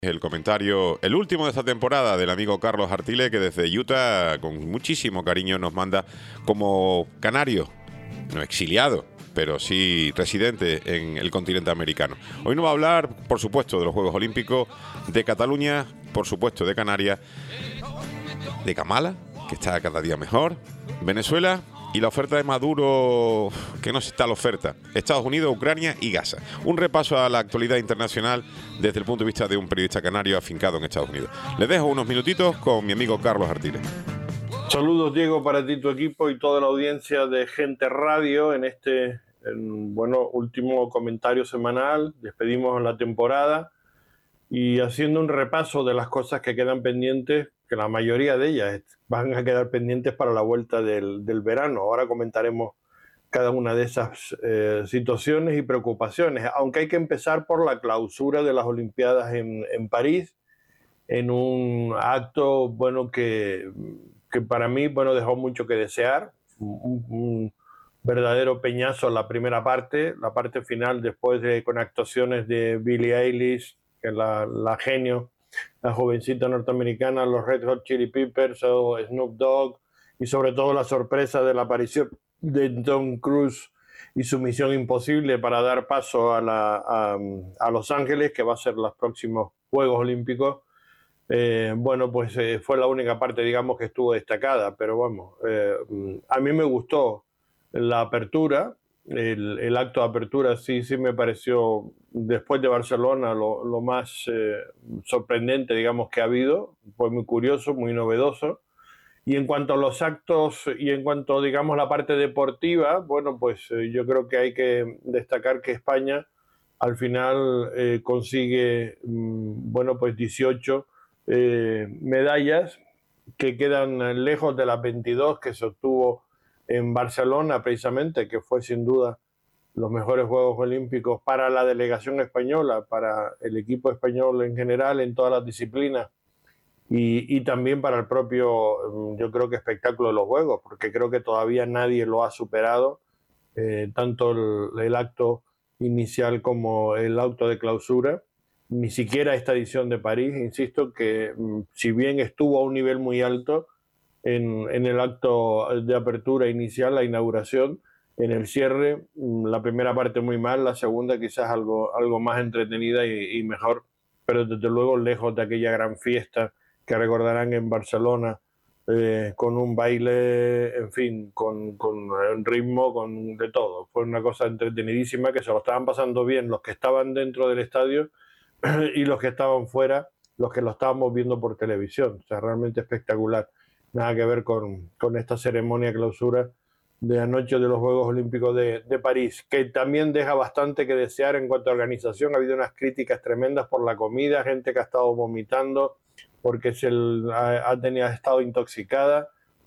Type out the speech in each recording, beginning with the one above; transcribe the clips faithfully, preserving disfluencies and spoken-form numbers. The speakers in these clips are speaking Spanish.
El comentario, el último de esta temporada, del amigo Carlos Artile, que desde Utah con muchísimo cariño nos manda como canario, no exiliado, pero sí residente en el continente americano. Hoy nos va a hablar, por supuesto, de los Juegos Olímpicos, de Cataluña, por supuesto, de Canarias, de Kamala, que está cada día mejor, Venezuela y la oferta de Maduro, que no está la oferta, Estados Unidos, Ucrania y Gaza. Un repaso a la actualidad internacional desde el punto de vista de un periodista canario afincado en Estados Unidos. Les dejo unos minutitos con mi amigo Carlos Artile. Saludos, Diego, para ti, tu equipo y toda la audiencia de Gente Radio en este en, bueno, último comentario semanal. Despedimos la temporada y haciendo un repaso de las cosas que quedan pendientes, que la mayoría de ellas van a quedar pendientes para la vuelta del, del verano. Ahora comentaremos cada una de esas eh, situaciones y preocupaciones, aunque hay que empezar por la clausura de las Olimpiadas en, en París, en un acto bueno que, que para mí bueno, dejó mucho que desear, un, un verdadero peñazo en la primera parte, la parte final después de con actuaciones de Billie Eilish, que es la, la genio, la jovencita norteamericana, los Red Hot Chili Peppers o Snoop Dogg, y sobre todo la sorpresa de la aparición de Tom Cruise y su misión imposible para dar paso a, la, a, a Los Ángeles, que va a ser los próximos Juegos Olímpicos. Eh, bueno, pues eh, fue la única parte, digamos, que estuvo destacada, pero vamos, eh, a mí me gustó la apertura, el, el acto de apertura sí, sí me pareció, después de Barcelona, lo, lo más eh, sorprendente, digamos, que ha habido. Fue muy curioso, muy novedoso. Y en cuanto a los actos y en cuanto, digamos, la parte deportiva, bueno, pues eh, yo creo que hay que destacar que España al final eh, consigue, mmm, bueno, pues dieciocho eh, medallas que quedan lejos de las veintidós que se obtuvo en Barcelona, precisamente, que fue sin duda los mejores Juegos Olímpicos para la delegación española, para el equipo español en general, en todas las disciplinas, y, y también para el propio, yo creo que espectáculo de los Juegos, porque creo que todavía nadie lo ha superado, eh, tanto el, el acto inicial como el acto de clausura. Ni siquiera esta edición de París, insisto, que si bien estuvo a un nivel muy alto en, en el acto de apertura inicial, la inauguración, en el cierre, la primera parte muy mal, la segunda quizás algo, algo más entretenida y, y mejor, pero desde luego lejos de aquella gran fiesta que recordarán en Barcelona, eh, con un baile, en fin, con, con un ritmo, con de todo. Fue una cosa entretenidísima que se lo estaban pasando bien los que estaban dentro del estadio y los que estaban fuera, los que lo estábamos viendo por televisión. O sea, realmente espectacular. Nada que ver con, con esta ceremonia clausura de anoche de los Juegos Olímpicos de, de París, que también deja bastante que desear en cuanto a organización. Ha habido unas críticas tremendas por la comida, gente que ha estado vomitando porque se ha, ha, tenido, ha estado intoxicada.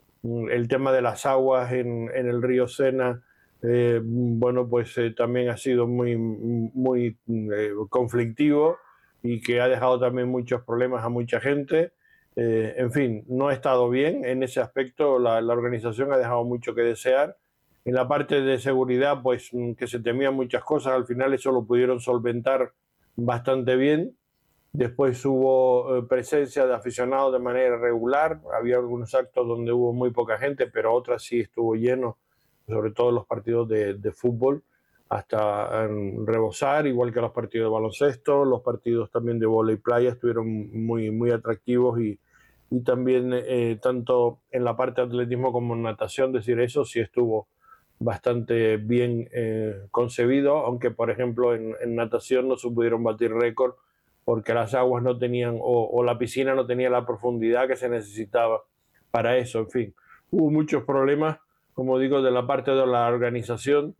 El tema de las aguas en, en el río Sena, eh, bueno, pues eh, también ha sido muy, muy eh, conflictivo y que ha dejado también muchos problemas a mucha gente. Eh, en fin, no ha estado bien en ese aspecto, la, la organización ha dejado mucho que desear. En la parte de seguridad, pues que se temían muchas cosas, al final eso lo pudieron solventar bastante bien. Después hubo eh, presencia de aficionados de manera regular, había algunos actos donde hubo muy poca gente, pero otras sí estuvo lleno, sobre todo los partidos de, de fútbol, hasta en rebosar, igual que los partidos de baloncesto, los partidos también de vóley playa estuvieron muy, muy atractivos y, y también eh, tanto en la parte de atletismo como en natación, decir eso sí estuvo bastante bien eh, concebido, aunque por ejemplo en, en natación no se pudieron batir récord porque las aguas no tenían o, o la piscina no tenía la profundidad que se necesitaba para eso. En fin, hubo muchos problemas, como digo, de la parte de la organización,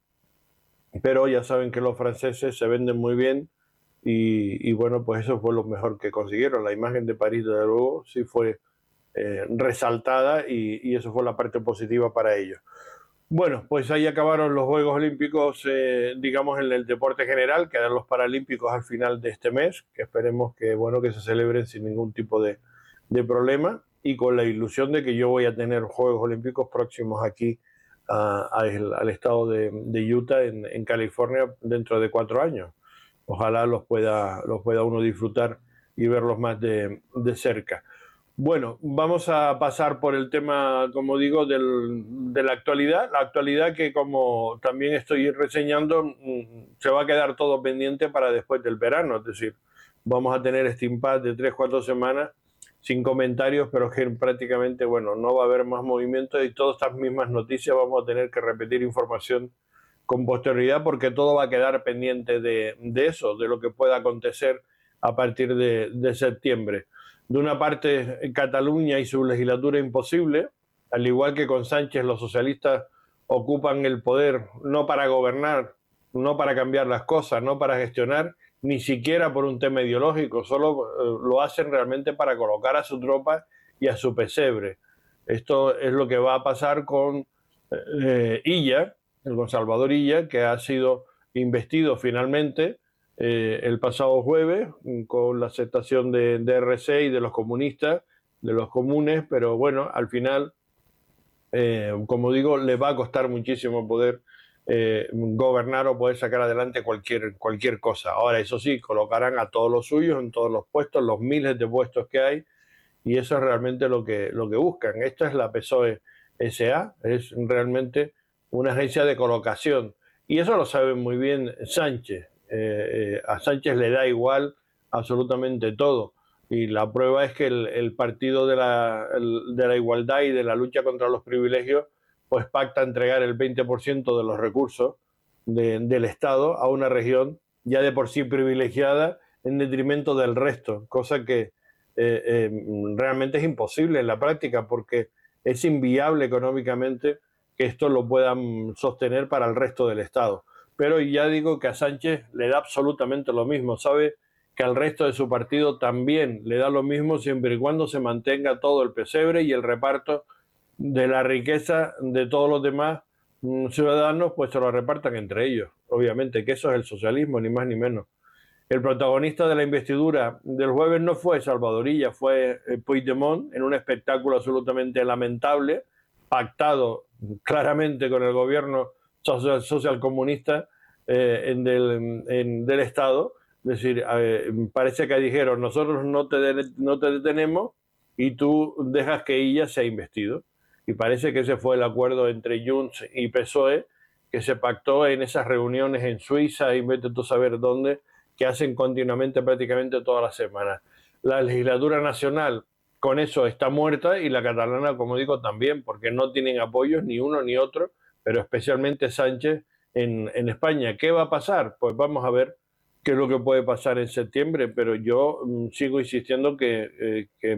pero ya saben que los franceses se venden muy bien y, y bueno, pues eso fue lo mejor que consiguieron. La imagen de París, desde luego, sí fue eh, resaltada y, y eso fue la parte positiva para ellos. Bueno, pues ahí acabaron los Juegos Olímpicos, eh, digamos, en el deporte general. Quedan los Paralímpicos al final de este mes, que esperemos que, bueno, que se celebren sin ningún tipo de, de problema y con la ilusión de que yo voy a tener Juegos Olímpicos próximos aquí uh, al, al estado de, de Utah, en, en California, dentro de cuatro años. Ojalá los pueda, los pueda uno disfrutar y verlos más de, de cerca. Bueno, vamos a pasar por el tema, como digo, del, de la actualidad. La actualidad que, como también estoy reseñando, se va a quedar todo pendiente para después del verano. Es decir, vamos a tener este impasse de tres, cuatro semanas sin comentarios, pero que prácticamente, bueno, no va a haber más movimiento y todas estas mismas noticias vamos a tener que repetir información con posterioridad porque todo va a quedar pendiente de, de eso, de lo que pueda acontecer a partir de, de septiembre. De una parte, Cataluña y su legislatura imposible, al igual que con Sánchez, los socialistas ocupan el poder no para gobernar, no para cambiar las cosas, no para gestionar, ni siquiera por un tema ideológico, solo eh, lo hacen realmente para colocar a su tropa y a su pesebre. Esto es lo que va a pasar con eh, Illa, con Salvador Illa, que ha sido investido finalmente Eh, el pasado jueves con la aceptación de, de R C y de los comunistas, de los comunes, pero bueno, al final, eh, como digo, le va a costar muchísimo poder eh, gobernar o poder sacar adelante cualquier, cualquier cosa. Ahora, eso sí, colocarán a todos los suyos en todos los puestos, los miles de puestos que hay, y eso es realmente lo que, lo que buscan. Esta es la P S O E S A, es realmente una agencia de colocación, y eso lo sabe muy bien Sánchez. Eh, eh, a Sánchez le da igual absolutamente todo y la prueba es que el, el partido de la, el, de la igualdad y de la lucha contra los privilegios pues pacta entregar el veinte por ciento de los recursos de, del Estado a una región ya de por sí privilegiada en detrimento del resto, cosa que eh, eh, realmente es imposible en la práctica porque es inviable económicamente que esto lo puedan sostener para el resto del Estado. Pero ya digo que a Sánchez le da absolutamente lo mismo, sabe que al resto de su partido también le da lo mismo siempre y cuando se mantenga todo el pesebre y el reparto de la riqueza de todos los demás ciudadanos, pues se lo repartan entre ellos, obviamente, que eso es el socialismo, ni más ni menos. El protagonista de la investidura del jueves no fue Salvador Illa, fue Puigdemont en un espectáculo absolutamente lamentable, pactado claramente con el gobierno social, social comunista eh, en del, en, del Estado. Es decir, eh, parece que dijeron, nosotros no te, de, no te detenemos y tú dejas que ella sea investido. Y parece que ese fue el acuerdo entre Junts y P S O E, que se pactó en esas reuniones en Suiza y vete tú a saber dónde, que hacen continuamente prácticamente todas las semanas. La legislatura nacional con eso está muerta y la catalana, como digo, también, porque no tienen apoyos ni uno ni otro, pero especialmente Sánchez en, en España. ¿Qué va a pasar? Pues vamos a ver qué es lo que puede pasar en septiembre, pero yo mm, sigo insistiendo que, eh, que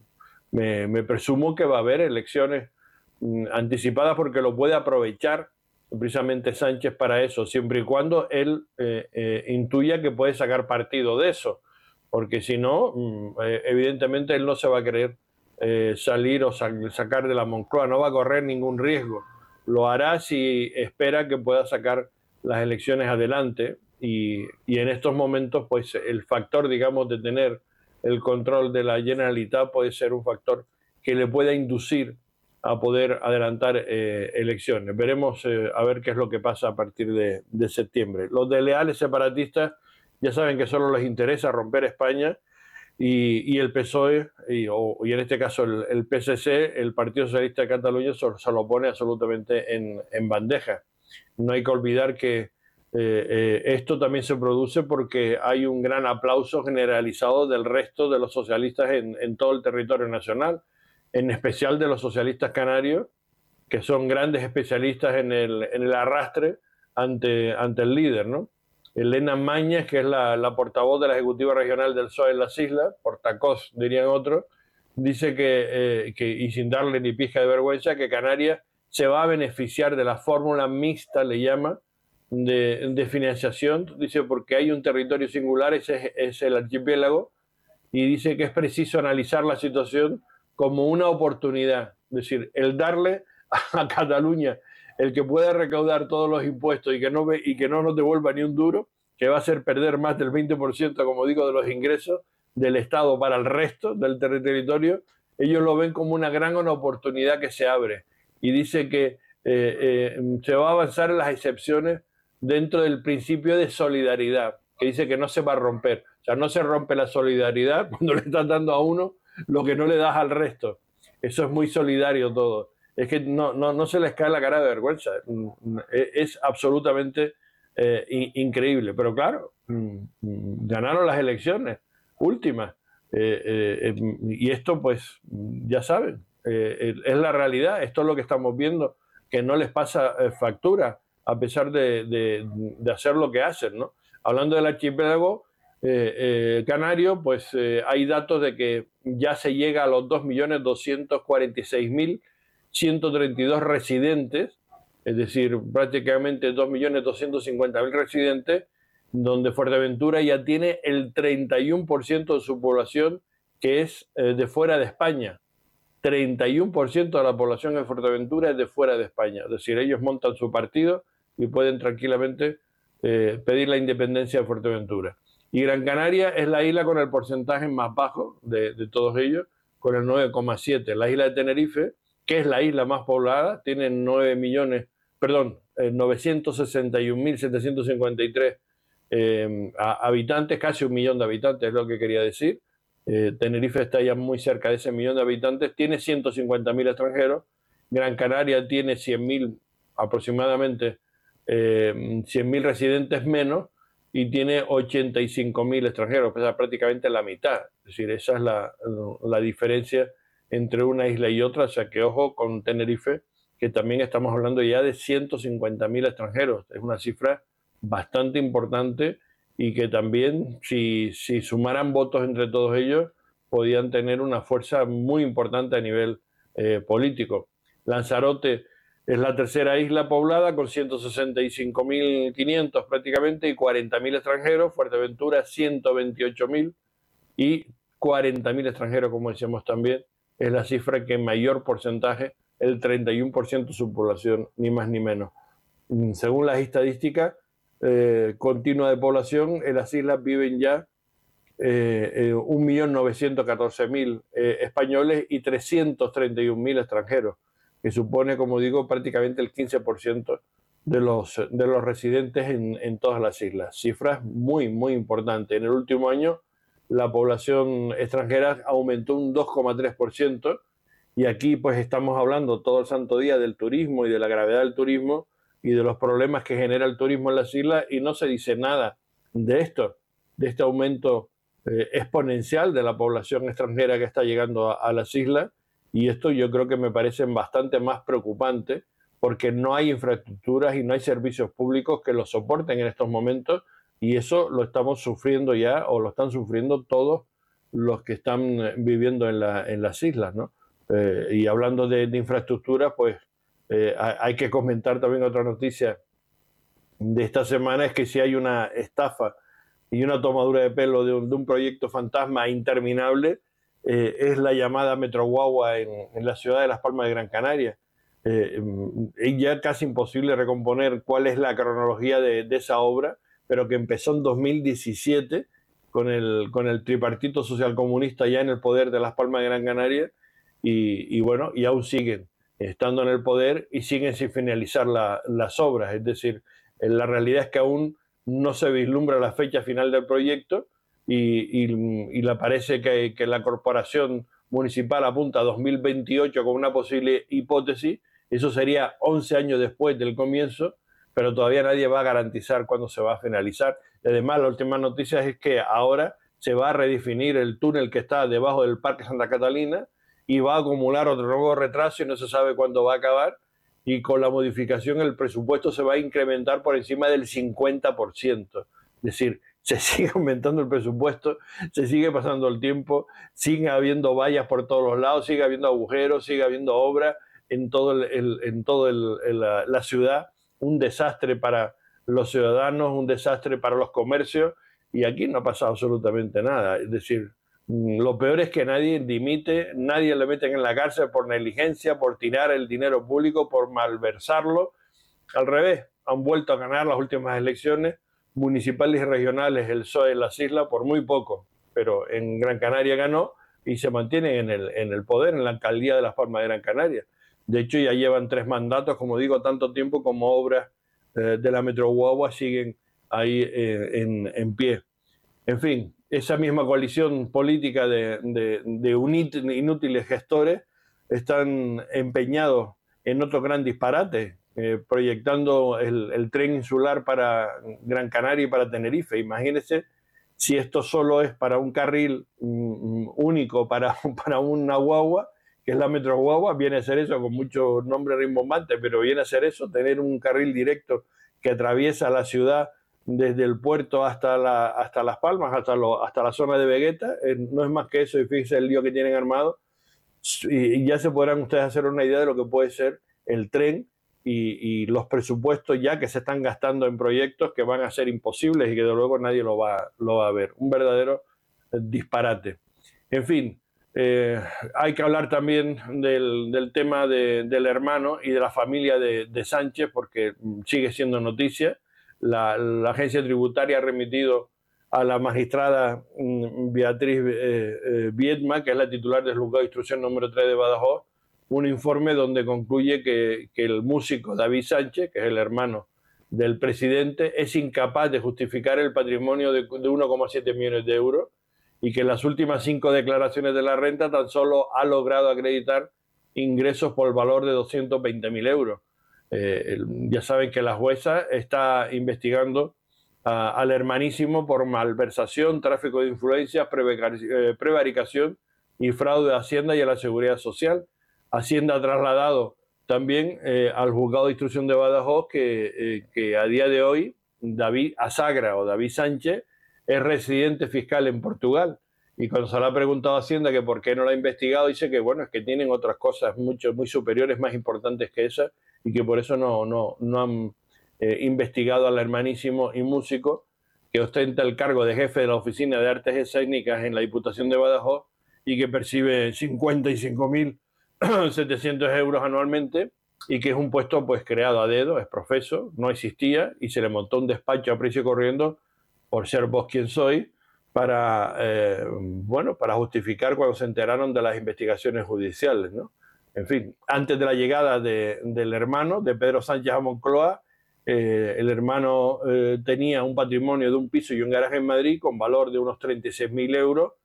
me, me presumo que va a haber elecciones mm, anticipadas porque lo puede aprovechar precisamente Sánchez para eso, siempre y cuando él eh, eh, intuya que puede sacar partido de eso, porque si no, mm, eh, evidentemente él no se va a querer eh, salir o sa sacar de la Moncloa, no va a correr ningún riesgo. Lo hará si espera que pueda sacar las elecciones adelante y, y en estos momentos pues el factor, digamos, de tener el control de la Generalitat puede ser un factor que le pueda inducir a poder adelantar eh, elecciones. Veremos eh, a ver qué es lo que pasa a partir de, de septiembre. Los de leales separatistas ya saben que solo les interesa romper España y, y el P S O E, y, o, y en este caso el, el P S C, el Partido Socialista de Cataluña, se, se lo pone absolutamente en, en bandeja. No hay que olvidar que eh, eh, esto también se produce porque hay un gran aplauso generalizado del resto de los socialistas en, en todo el territorio nacional, en especial de los socialistas canarios, que son grandes especialistas en el, en el arrastre ante, ante el líder, ¿no? Elena Mañas, que es la, la portavoz de la Ejecutiva Regional del P S O E en las islas, portacós dirían otros, dice que, eh, que, y sin darle ni pizca de vergüenza, que Canarias se va a beneficiar de la fórmula mixta, le llama, de, de financiación, dice, porque hay un territorio singular, ese es, es el archipiélago, y dice que es preciso analizar la situación como una oportunidad, es decir, el darle a Cataluña el que pueda recaudar todos los impuestos y que no ve, y que no nos devuelva ni un duro, que va a hacer perder más del veinte por ciento, como digo, de los ingresos del Estado para el resto del territorio, ellos lo ven como una gran una oportunidad que se abre. Y dice que eh, eh, se va a avanzar en las excepciones dentro del principio de solidaridad, que dice que no se va a romper. O sea, no se rompe la solidaridad cuando le estás dando a uno lo que no le das al resto. Eso es muy solidario todo. Es que no, no, no se les cae la cara de vergüenza. Es absolutamente eh, increíble. Pero claro, ganaron las elecciones últimas. Eh, eh, y esto, pues, ya saben, eh, es la realidad. Esto es lo que estamos viendo, que no les pasa eh, factura, a pesar de, de, de hacer lo que hacen, ¿no? Hablando del archipiélago eh, eh, canario, pues eh, hay datos de que ya se llega a los dos millones doscientos cuarenta y seis mil ciento treinta y dos residentes, es decir, prácticamente dos millones doscientos cincuenta mil residentes, donde Fuerteventura ya tiene el treinta y uno por ciento de su población que es eh, de fuera de España. treinta y uno por ciento de la población de Fuerteventura es de fuera de España. Es decir, ellos montan su partido y pueden tranquilamente eh, pedir la independencia de Fuerteventura. Y Gran Canaria es la isla con el porcentaje más bajo de, de todos ellos, con el nueve coma siete. La isla de Tenerife, que es la isla más poblada, tiene nueve millones, perdón, eh, novecientos sesenta y un mil setecientos cincuenta y tres eh, habitantes, casi un millón de habitantes es lo que quería decir. Eh, Tenerife está ya muy cerca de ese millón de habitantes, tiene ciento cincuenta mil extranjeros, Gran Canaria tiene cien mil aproximadamente, eh, cien mil residentes menos, y tiene ochenta y cinco mil extranjeros, o sea, prácticamente la mitad. Es decir, esa es la, la diferencia entre una isla y otra. O sea, que ojo con Tenerife, que también estamos hablando ya de ciento cincuenta mil extranjeros. Es una cifra bastante importante y que también, si, si sumaran votos entre todos ellos, podían tener una fuerza muy importante a nivel eh, político. Lanzarote es la tercera isla poblada con ciento sesenta y cinco mil quinientos prácticamente y cuarenta mil extranjeros. Fuerteventura ciento veintiocho mil y cuarenta mil extranjeros, como decíamos también. Es la cifra que en mayor porcentaje, el treinta y uno por ciento de su población, ni más ni menos. Según las estadísticas eh, continuas de población, en las islas viven ya eh, eh, un millón novecientos catorce mil eh, españoles y trescientos treinta y un mil extranjeros, que supone, como digo, prácticamente el quince por ciento de los, de los residentes en, en todas las islas. Cifras muy, muy importantes. En el último año, la población extranjera aumentó un dos coma tres por ciento, y aquí pues estamos hablando todo el santo día del turismo y de la gravedad del turismo y de los problemas que genera el turismo en las islas, y no se dice nada de esto, de este aumento eh, exponencial de la población extranjera que está llegando a, a las islas. Y esto yo creo que me parece bastante más preocupante, porque no hay infraestructuras y no hay servicios públicos que lo soporten en estos momentos, y eso lo estamos sufriendo ya, o lo están sufriendo todos los que están viviendo en, la, en las islas, ¿no? Eh, y hablando de, de infraestructuras, pues eh, hay que comentar también otra noticia de esta semana, es que si hay una estafa y una tomadura de pelo de un, de un proyecto fantasma interminable, Eh, es la llamada Metro Guagua en, en la ciudad de Las Palmas de Gran Canaria. Eh, es ya casi imposible recomponer cuál es la cronología de, de esa obra, pero que empezó en dos mil diecisiete con el, con el tripartito socialcomunista ya en el poder de Las Palmas de Gran Canaria, y, y bueno, y aún siguen estando en el poder y siguen sin finalizar la, las obras. Es decir, la realidad es que aún no se vislumbra la fecha final del proyecto. Y, y, y le parece que, que la corporación municipal apunta a dos mil veintiocho como una posible hipótesis. Eso sería once años después del comienzo, pero todavía nadie va a garantizar cuándo se va a finalizar. Además, la última noticia es que ahora se va a redefinir el túnel que está debajo del Parque Santa Catalina y va a acumular otro nuevo retraso y no se sabe cuándo va a acabar. Y con la modificación el presupuesto se va a incrementar por encima del cincuenta por ciento. Es decir, se sigue aumentando el presupuesto, se sigue pasando el tiempo, sigue habiendo vallas por todos los lados, sigue habiendo agujeros, sigue habiendo obra en todo el, el, en todo el, el, la, la ciudad. Un desastre para los ciudadanos, un desastre para los comercios, y aquí no ha pasado absolutamente nada. Es decir, lo peor es que nadie dimite, nadie le meten en la cárcel por negligencia, por tirar el dinero público, por malversarlo. Al revés, han vuelto a ganar las últimas elecciones municipales y regionales el P S O E en las islas por muy poco, pero en Gran Canaria ganó y se mantiene en el, en el poder, en la alcaldía de Las Palmas de Gran Canaria. De hecho, ya llevan tres mandatos, como digo, tanto tiempo como obras eh, de la Metro Guagua siguen ahí eh, en, en pie. En fin, esa misma coalición política de, de, de inútiles gestores están empeñados en otro gran disparate, eh, proyectando el, el tren insular para Gran Canaria y para Tenerife. Imagínense si esto solo es para un carril um, único, para, para una guagua, que es la Metro Guagua, viene a ser eso, con mucho nombre rimbombante, pero viene a ser eso, tener un carril directo que atraviesa la ciudad desde el puerto hasta, la, hasta Las Palmas, hasta, lo, hasta la zona de Vegueta. Eh, no es más que eso, y fíjense el lío que tienen armado. Y, y ya se podrán ustedes hacer una idea de lo que puede ser el tren y, y los presupuestos ya que se están gastando en proyectos que van a ser imposibles y que de luego nadie lo va, lo va a ver. Un verdadero disparate. En fin, eh, hay que hablar también del, del tema de, del hermano y de la familia de, de Sánchez, porque sigue siendo noticia. La, la agencia tributaria ha remitido a la magistrada Beatriz eh, eh, Viedma, que es la titular del juzgado de instrucción número tres de Badajoz, un informe donde concluye que, que el músico David Sánchez, que es el hermano del presidente, es incapaz de justificar el patrimonio de, de uno coma siete millones de euros y que en las últimas cinco declaraciones de la renta tan solo ha logrado acreditar ingresos por el valor de doscientos veinte mil euros. Eh, ya saben que la jueza está investigando a, al hermanísimo por malversación, tráfico de influencias, eh, prevaricación y fraude a Hacienda y a la Seguridad Social. Hacienda ha trasladado también eh, al juzgado de instrucción de Badajoz que, eh, que a día de hoy David Asagra o David Sánchez es residente fiscal en Portugal. Y cuando se le ha preguntado a Hacienda que por qué no lo ha investigado, dice que bueno, es que tienen otras cosas mucho, muy superiores, más importantes que esas, y que por eso no, no, no han eh, investigado al hermanísimo y músico que ostenta el cargo de jefe de la Oficina de Artes Escénicas en la Diputación de Badajoz y que percibe cincuenta y cinco mil setecientos euros anualmente y que es un puesto pues creado a dedo, es profeso, no existía y se le montó un despacho a prisa y corriendo por ser vos quien soy, para, eh, bueno, para justificar cuando se enteraron de las investigaciones judiciales, ¿no? En fin, antes de la llegada de, del hermano, de Pedro Sánchez a Moncloa, eh, el hermano eh, tenía un patrimonio de un piso y un garaje en Madrid con valor de unos treinta y seis mil euros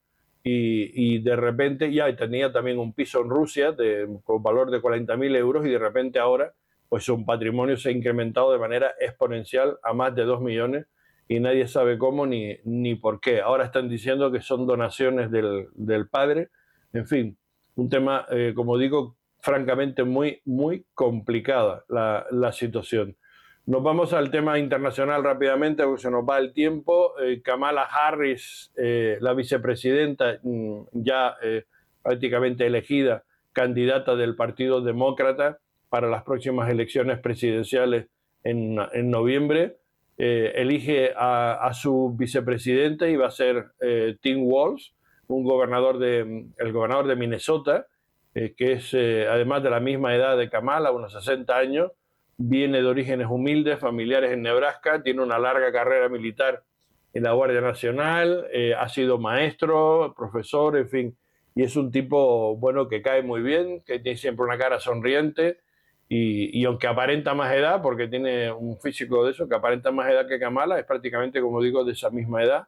y, y de repente ya tenía también un piso en Rusia de, con valor de cuarenta mil euros y de repente ahora pues su patrimonio se ha incrementado de manera exponencial a más de dos millones y nadie sabe cómo ni, ni por qué. Ahora están diciendo que son donaciones del, del padre. En fin, un tema, eh, como digo, francamente muy, muy complicada la, la situación. Nos vamos al tema internacional rápidamente, porque se nos va el tiempo. Eh, Kamala Harris, eh, la vicepresidenta, ya eh, prácticamente elegida, candidata del Partido Demócrata para las próximas elecciones presidenciales en, en noviembre, Eh, elige a, a su vicepresidente y va a ser eh, Tim Walz, un gobernador de, el gobernador de Minnesota, eh, que es eh, además de la misma edad de Kamala, unos sesenta años, viene de orígenes humildes, familiares en Nebraska, tiene una larga carrera militar en la Guardia Nacional, eh, ha sido maestro, profesor, en fin, y es un tipo bueno que cae muy bien, que tiene siempre una cara sonriente. Y, y aunque aparenta más edad, porque tiene un físico de eso, que aparenta más edad que Kamala, es prácticamente, como digo, de esa misma edad.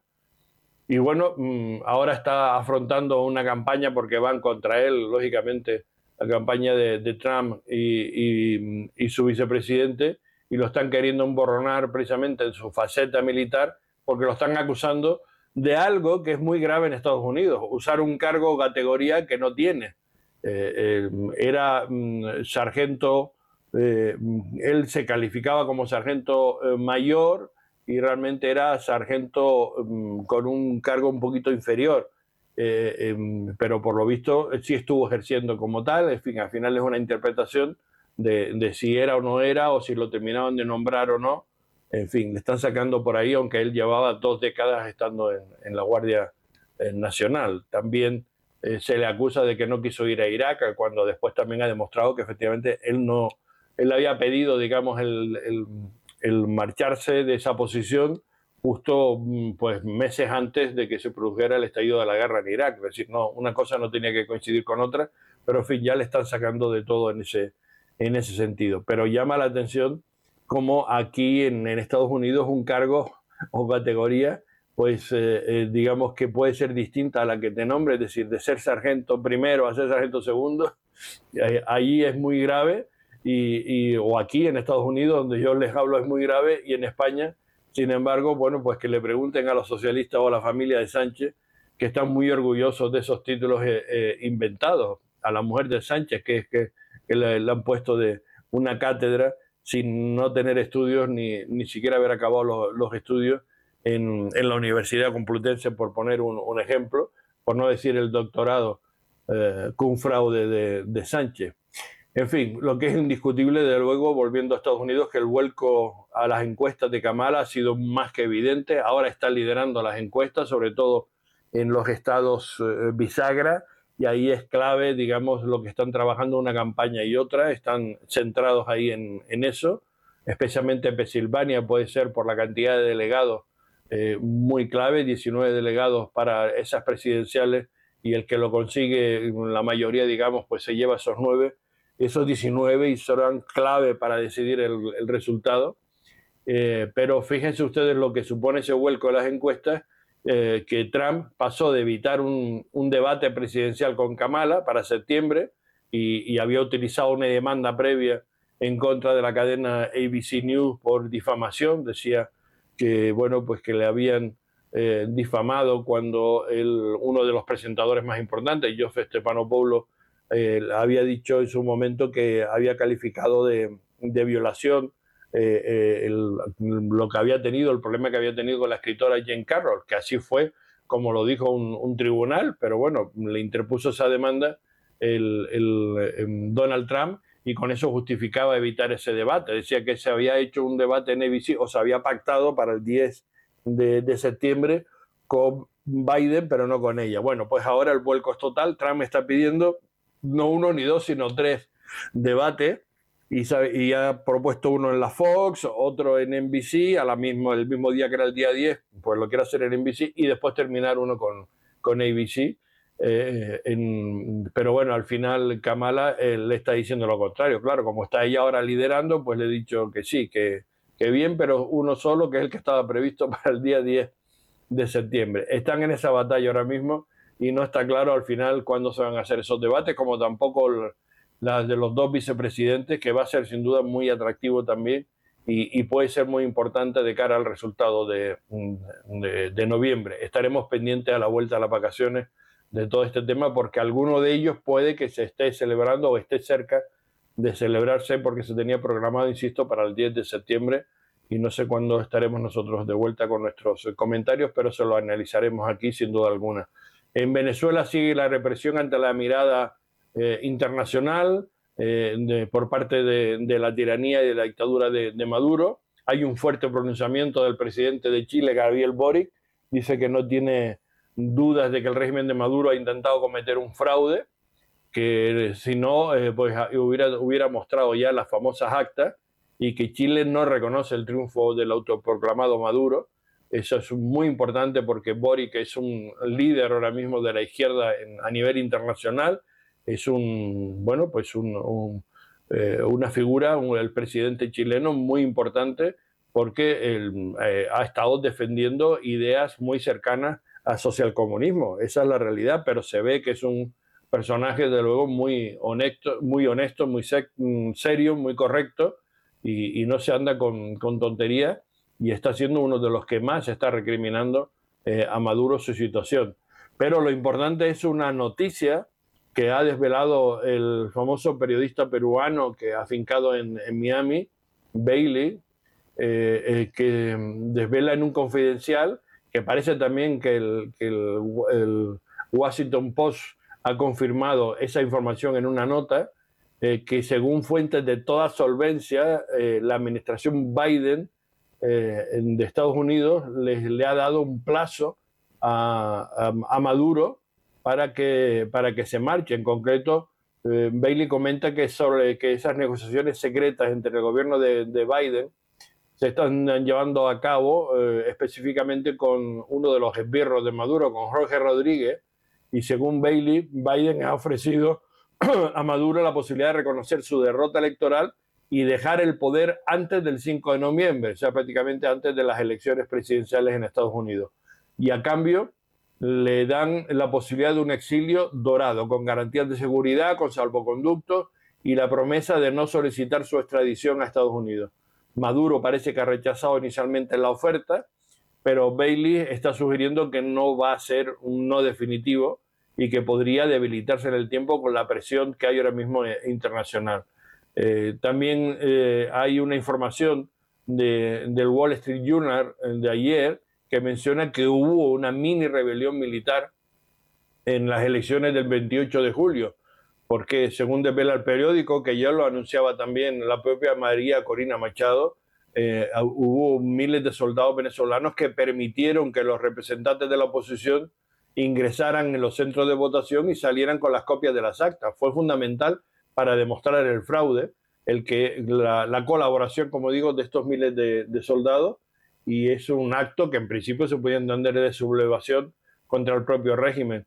Y bueno, ahora está afrontando una campaña porque van contra él, lógicamente, la campaña de, de Trump y, y, y su vicepresidente, y lo están queriendo emborronar precisamente en su faceta militar, porque lo están acusando de algo que es muy grave en Estados Unidos, usar un cargo o categoría que no tiene. Eh, eh, era mm, sargento, eh, él se calificaba como sargento eh, mayor y realmente era sargento mm, con un cargo un poquito inferior, eh, eh, pero por lo visto sí estuvo ejerciendo como tal. En fin, al final es una interpretación de, de si era o no era, o si lo terminaban de nombrar o no. En fin, le están sacando por ahí, aunque él llevaba dos décadas estando en, en la Guardia eh, Nacional. También Eh, se le acusa de que no quiso ir a Irak, cuando después también ha demostrado que efectivamente él no, él había pedido, digamos, el, el, el marcharse de esa posición justo pues meses antes de que se produjera el estallido de la guerra en Irak. Es decir, no, una cosa no tenía que coincidir con otra, pero en fin, ya le están sacando de todo en ese, en ese sentido. Pero llama la atención cómo aquí en, en Estados Unidos un cargo o categoría pues eh, eh, digamos que puede ser distinta a la que te nombre, es decir, de ser sargento primero a ser sargento segundo, eh, ahí es muy grave, y, y, o aquí en Estados Unidos, donde yo les hablo, es muy grave, y en España, sin embargo, bueno, pues que le pregunten a los socialistas o a la familia de Sánchez, que están muy orgullosos de esos títulos eh, eh, inventados, a la mujer de Sánchez, que es que, que le, le han puesto de una cátedra sin no tener estudios, ni, ni siquiera haber acabado los, los estudios en, en la Universidad Complutense, por poner un, un ejemplo, por no decir el doctorado eh, cum fraude de, de Sánchez. En fin, lo que es indiscutible, desde luego, volviendo a Estados Unidos, que el vuelco a las encuestas de Kamala ha sido más que evidente. Ahora está liderando las encuestas, sobre todo en los estados eh, bisagra, y ahí es clave, digamos, lo que están trabajando una campaña y otra, están centrados ahí en, en eso, especialmente en Pensilvania puede ser por la cantidad de delegados eh, muy clave, diecinueve delegados para esas presidenciales, y el que lo consigue, la mayoría, digamos, pues se lleva esos nueve, esos diecinueve, y serán clave para decidir el, el resultado. Eh, pero fíjense ustedes lo que supone ese vuelco de las encuestas, eh, que Trump pasó de evitar un, un debate presidencial con Kamala para septiembre, y, y había utilizado una demanda previa en contra de la cadena A B C News por difamación. Decía que, bueno, pues que le habían eh, difamado cuando el, uno de los presentadores más importantes, Joseph Stephanopoulos, eh, había dicho en su momento que había calificado de, de violación eh, eh, el, lo que había tenido, el problema que había tenido con la escritora Jane Carroll, que así fue como lo dijo un, un tribunal, pero bueno, le interpuso esa demanda el, el, el Donald Trump, y con eso justificaba evitar ese debate. Decía que se había hecho un debate en A B C, o se había pactado para el diez de, de septiembre con Biden, pero no con ella. Bueno, pues ahora el vuelco es total. Trump está pidiendo no uno ni dos, sino tres debates, y, sabe, y ha propuesto uno en la Fox, otro en N B C, a la mismo, el mismo día que era el día diez, pues lo quiere hacer en N B C, y después terminar uno con, con A B C. Eh, en, pero bueno, al final Kamala eh, le está diciendo lo contrario. Claro, como está ella ahora liderando, pues le he dicho que sí, que, que bien, pero uno solo, que es el que estaba previsto para el día diez de septiembre. Están en esa batalla ahora mismo, y no está claro al final cuándo se van a hacer esos debates, como tampoco las de los dos vicepresidentes, que va a ser sin duda muy atractivo también, y, y puede ser muy importante de cara al resultado de, de, de noviembre. Estaremos pendientes a la vuelta a las vacaciones de todo este tema, porque alguno de ellos puede que se esté celebrando o esté cerca de celebrarse, porque se tenía programado, insisto, para el diez de septiembre, y no sé cuándo estaremos nosotros de vuelta con nuestros comentarios, pero se lo analizaremos aquí sin duda alguna. En Venezuela sigue la represión ante la mirada eh, internacional eh, de, por parte de, de la tiranía y de la dictadura de, de Maduro. Hay un fuerte pronunciamiento del presidente de Chile, Gabriel Boric, dice que no tiene dudas de que el régimen de Maduro ha intentado cometer un fraude, que si no, eh, pues hubiera, hubiera mostrado ya las famosas actas, y que Chile no reconoce el triunfo del autoproclamado Maduro. Eso es muy importante, porque Boric es un líder ahora mismo de la izquierda en, a nivel internacional, es un, bueno, pues un, un, eh, una figura, un, el presidente chileno muy importante, porque él, eh, ha estado defendiendo ideas muy cercanas al socialcomunismo. Esa es la realidad, pero se ve que es un personaje, de luego, muy honesto, muy, honesto, muy serio, muy correcto, y, y no se anda con, con tonterías, y está siendo uno de los que más está recriminando eh, a Maduro su situación. Pero lo importante es una noticia que ha desvelado el famoso periodista peruano que ha afincado en, en Miami, Bailey, eh, eh, que desvela en un confidencial, que parece también que el, que el, el Washington Post ha confirmado esa información en una nota, eh, que según fuentes de toda solvencia, eh, la administración Biden eh, de Estados Unidos le, le ha dado un plazo a, a, a Maduro para que, para que se marche. En concreto, eh, Bailey comenta que, sobre, que esas negociaciones secretas entre el gobierno de, de Biden se están llevando a cabo eh, específicamente con uno de los esbirros de Maduro, con Jorge Rodríguez, y según Bailey, Biden ha ofrecido a Maduro la posibilidad de reconocer su derrota electoral y dejar el poder antes del cinco de noviembre, o sea, prácticamente antes de las elecciones presidenciales en Estados Unidos. y a cambio le dan la posibilidad de un exilio dorado, con garantías de seguridad, con salvoconductos y la promesa de no solicitar su extradición a Estados Unidos. Maduro parece que ha rechazado inicialmente la oferta, pero Bailey está sugiriendo que no va a ser un no definitivo y que podría debilitarse en el tiempo con la presión que hay ahora mismo internacional. Eh, también eh, hay una información de, del Wall Street Journal de ayer que menciona que hubo una mini rebelión militar en las elecciones del veintiocho de julio, porque según desvela el periódico, que ya lo anunciaba también la propia María Corina Machado, eh, hubo miles de soldados venezolanos que permitieron que los representantes de la oposición ingresaran en los centros de votación y salieran con las copias de las actas. Fue fundamental para demostrar el fraude, el que la, la colaboración, como digo, de estos miles de, de soldados, y es un acto que en principio se podía entender de sublevación contra el propio régimen.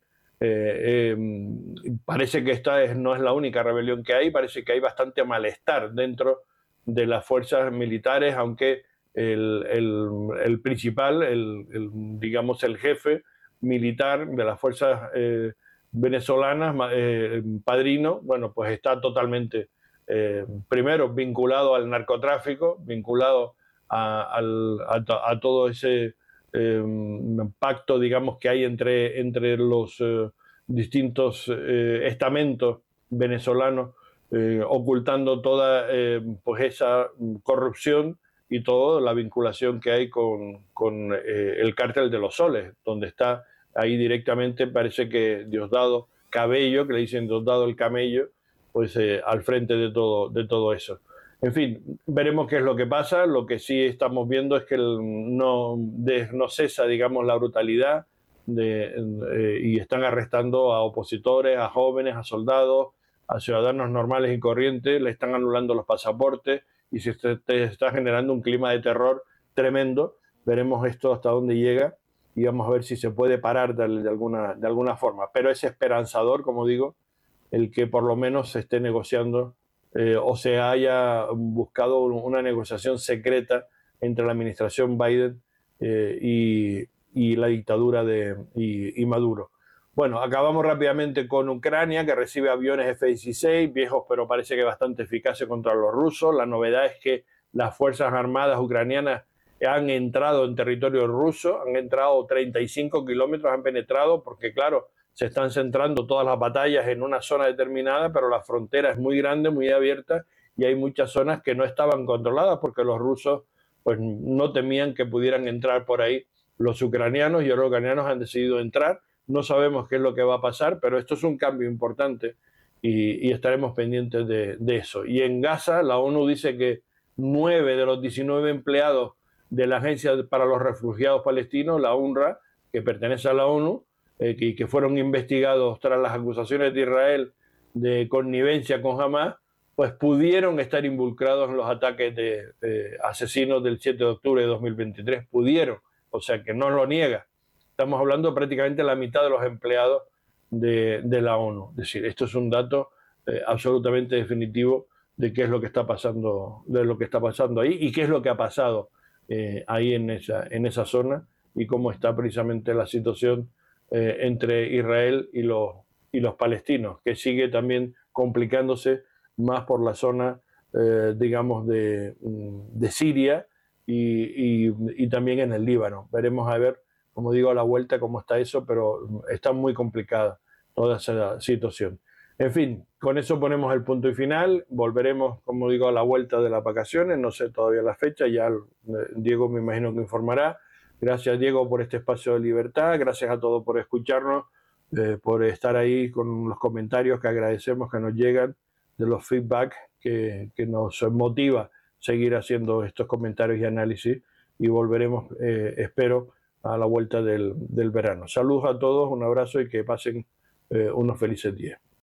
Eh, eh, parece que esta es, no es la única rebelión que hay, parece que hay bastante malestar dentro de las fuerzas militares, aunque el, el, el principal, el, el, digamos el jefe militar de las fuerzas eh, venezolanas, eh, Padrino, bueno, pues está totalmente, eh, primero, vinculado al narcotráfico, vinculado a, al, a, a todo ese eh, pacto, digamos, que hay entre, entre los eh, distintos eh, estamentos venezolanos, eh, ocultando toda eh, pues esa corrupción y toda la vinculación que hay con, con eh, el cártel de los Soles, donde está ahí directamente, parece que Diosdado Cabello, que le dicen Diosdado el Camello, pues eh, al frente de todo, de todo eso. En fin, veremos qué es lo que pasa. Lo que sí estamos viendo es que el, no, de, no cesa, digamos, la brutalidad de, eh, y están arrestando a opositores, a jóvenes, a soldados, a ciudadanos normales y corrientes, le están anulando los pasaportes y se está generando un clima de terror tremendo. Veremos esto hasta dónde llega y vamos a ver si se puede parar de, de, alguna, de alguna forma. Pero es esperanzador, como digo, el que por lo menos se esté negociando eh, o se haya buscado una negociación secreta entre la administración Biden eh, y, y la dictadura de y, y Maduro. Bueno, acabamos rápidamente con Ucrania, que recibe aviones F dieciséis, viejos pero parece que bastante eficaces contra los rusos. La novedad es que las Fuerzas Armadas ucranianas han entrado en territorio ruso, han entrado treinta y cinco kilómetros, han penetrado, porque claro, se están centrando todas las batallas en una zona determinada, pero la frontera es muy grande, muy abierta, y hay muchas zonas que no estaban controladas porque los rusos pues, no temían que pudieran entrar por ahí los ucranianos, y los ucranianos han decidido entrar. No sabemos qué es lo que va a pasar, pero esto es un cambio importante y, y estaremos pendientes de, de eso. Y en Gaza, la ONU dice que nueve de los diecinueve empleados de la Agencia para los Refugiados Palestinos, la UNRWA, que pertenece a la ONU, eh, que, que fueron investigados tras las acusaciones de Israel de connivencia con Hamas, pues pudieron estar involucrados en los ataques de, de asesinos del siete de octubre de dos mil veintitrés. Pudieron, o sea que no lo niega. Estamos hablando prácticamente de la mitad de los empleados de, de la ONU. Es decir, esto es un dato eh, absolutamente definitivo de qué es lo que está pasando, de lo que está pasando ahí y qué es lo que ha pasado eh, ahí en esa, en esa zona y cómo está precisamente la situación eh, entre Israel y los, y los palestinos, que sigue también complicándose más por la zona, eh, digamos, de, de Siria y, y, y también en el Líbano. Veremos a ver, como digo, a la vuelta cómo está eso, pero está muy complicada toda esa situación. En fin, con eso ponemos el punto y final. Volveremos, como digo, a la vuelta de las vacaciones. No sé todavía la fecha, ya Diego me imagino que informará. Gracias, Diego, por este espacio de libertad. Gracias a todos por escucharnos, eh, por estar ahí con los comentarios que agradecemos que nos llegan, de los feedback que, que nos motiva seguir haciendo estos comentarios y análisis. Y volveremos, eh, espero, a la vuelta del, del verano. Saludos a todos, un abrazo y que pasen eh, unos felices días.